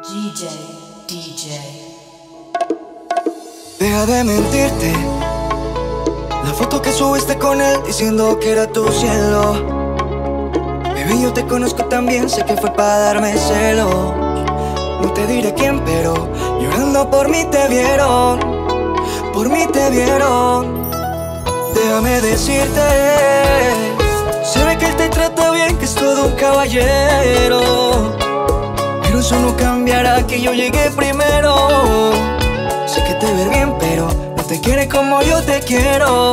DJ. Deja de mentirte. La foto que subiste con él diciendo que era tu cielo. Baby, yo te conozco también, sé que fue para darme celos. No te diré quién, pero llorando por mí te vieron. Por mí te vieron. Déjame decirte, se ve que él te trata bien, que es todo un caballero. Pero eso no cambiará que yo llegué primero. Sé que te ve bien, pero no te quiere como yo te quiero.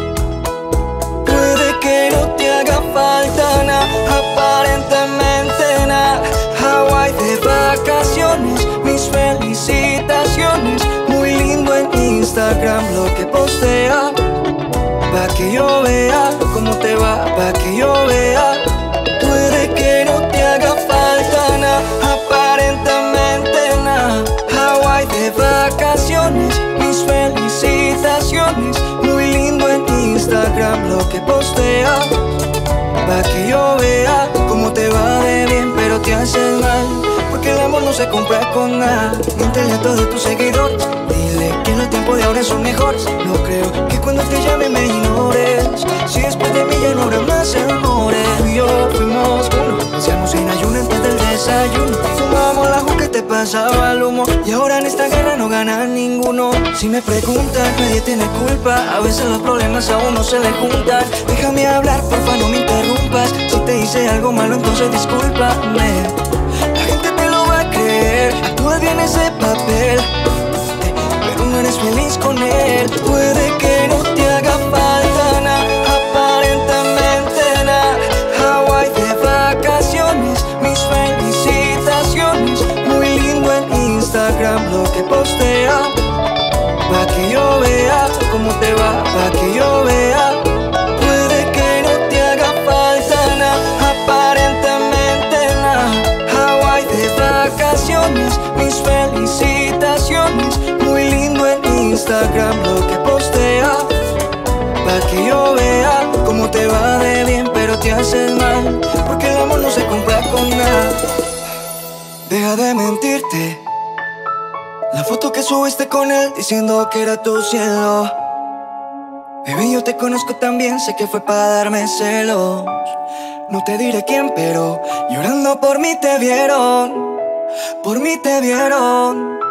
Puede que no te haga falta nada, aparentemente nada. Hawaii de vacaciones, mis felicitaciones. Muy lindo en Instagram lo que postea, pa' que yo vea cómo te va, pa' que yo vea. Puede que no te haga falta nada, aparentemente nada. Hawaii de vacaciones, mis felicitaciones. Muy lindo en Instagram lo que postea, pa' que yo vea cómo te va de bien, pero te haces mal. Porque el amor no se compra con nada. Miéntele a todos tus seguidores, dile que los tiempos de ahora son mejores. No creo que cuando te llame me ignores. Si después de mí ya no habrá más amores. Tú y yo fuimos uno, hacíamos sin ayuno antes del desayuno. Fumábamos la juca y te pasaba el humo. Y ahora en esta guerra no gana ninguno. Si me preguntas, nadie tiene culpa. A veces los problemas a uno se le juntan. Déjame hablar, porfa, no me interrumpas. Si te hice algo malo, entonces discúlpame. La gente te lo va a creer, actúas bien ese papel, pero no eres feliz con él. Puede que no te haga falta nada, aparentemente nada. Hawaii de vacaciones, mis felicitaciones. Muy lindo en Instagram lo que postea, pa' que yo vea cómo te va, pa' que yo vea. Puede que no te haga falta nada, aparentemente nada. Hawaii de vacaciones, mis felicitaciones. Muy lindo en Instagram lo que postea, pa' que yo vea cómo te va de bien, pero te haces mal. Porque el amor no se compra con nada. Deja de mentirte. La foto que subiste con él diciendo que era tu cielo. Baby, yo te conozco también, sé que fue para darme celos. No te diré quién, pero llorando por mí te vieron. Por mí te vieron.